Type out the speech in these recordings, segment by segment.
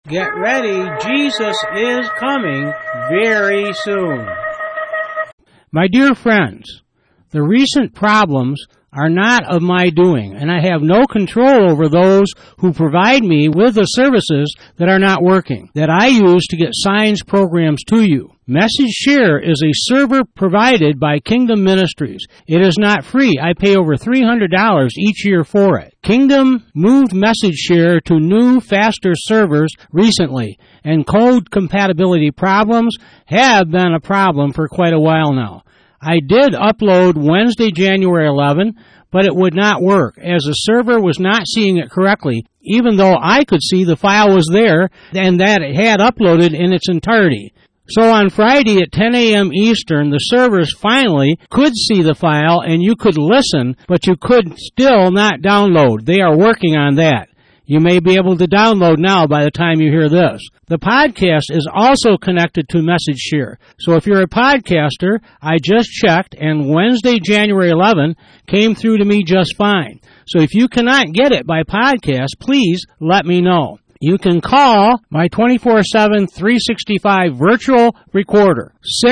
Get ready, Jesus is coming very soon. My dear friends, the recent problems are not of my doing, and I have no control over those who provide me with the services that are not working, that I use to get signs programs to you. Message Share is a server provided by Kingdom Ministries. It is not free. I pay over $300 each year for it. Kingdom moved Message Share to new, faster servers recently, and code compatibility problems have been a problem for quite a while now. I did upload Wednesday, January 11, but it would not work, as the server was not seeing it correctly, even though I could see the file was there and that it had uploaded in its entirety. So on Friday at 10 a.m. Eastern, the servers finally could see the file and you could listen, but you could still not download. They are working on that. You may be able to download now by the time you hear this. The podcast is also connected to Message Share. So if you're a podcaster, I just checked, and Wednesday, January 11, came through to me just fine. So if you cannot get it by podcast, please let me know. You can call my 24/7, 365 virtual recorder,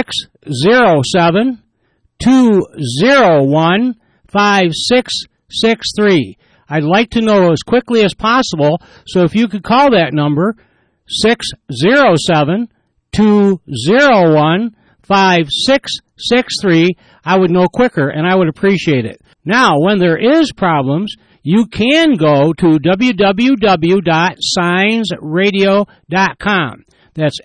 607-201-5663. I'd like to know as quickly as possible, so if you could call that number, 607-201-5663, I would know quicker and I would appreciate it. Now, when there is problems, you can go to www.signsradio.com. That's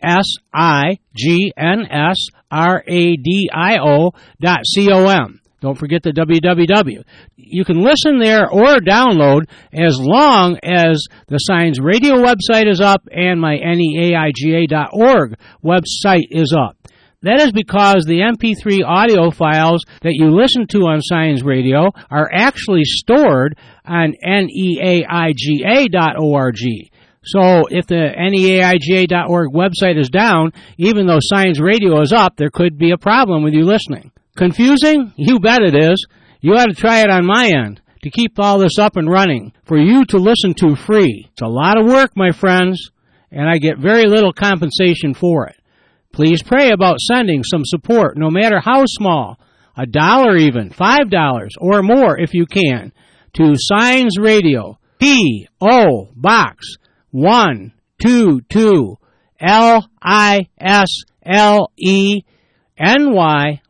SIGNSRADIO.com. Don't forget the www. You can listen there or download as long as the Signs Radio website is up and my neaiga.org website is up. That is because the MP3 audio files that you listen to on Signs Radio are actually stored on neaiga.org. So if the neaiga.org website is down, even though Signs Radio is up, there could be a problem with you listening. Confusing? You bet it is. You ought to try it on my end to keep all this up and running for you to listen to free. It's a lot of work, my friends, and I get very little compensation for it. Please pray about sending some support, no matter how small, $1 even, $5 or more if you can, to Signs Radio, P.O. Box 122 LISLE NY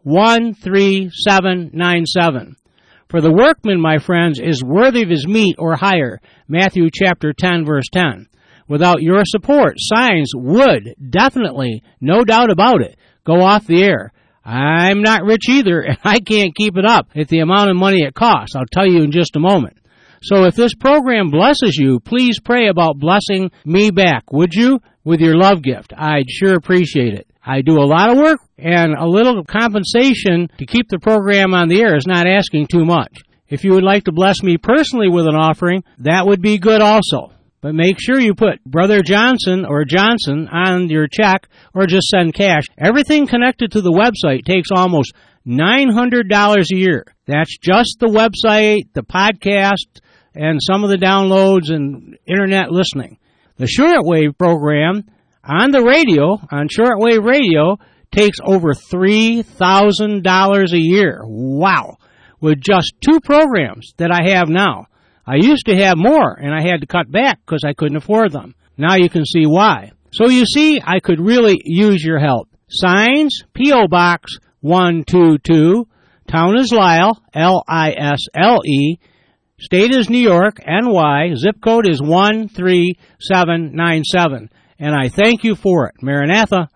13797. For the workman, my friends, is worthy of his meat or hire. Matthew chapter 10, verse 10. Without your support, Signs would definitely, no doubt about it, go off the air. I'm not rich either, and I can't keep it up at the amount of money it costs. I'll tell you in just a moment. So if this program blesses you, please pray about blessing me back, would you? With your love gift. I'd sure appreciate it. I do a lot of work, and a little compensation to keep the program on the air is not asking too much. If you would like to bless me personally with an offering, that would be good also. But make sure you put Brother Johnson or Johnson on your check or just send cash. Everything connected to the website takes almost $900 a year. That's just the website, the podcast, and some of the downloads and internet listening. The shortwave program on the radio, on shortwave radio, takes over $3,000 a year. Wow. With just 2 programs that I have now. I used to have more, and I had to cut back because I couldn't afford them. Now you can see why. So you see, I could really use your help. Signs, P.O. Box 122, Town is Lisle, L-I-S-L-E, State is New York, NY, zip code is 13797. And I thank you for it. Maranatha.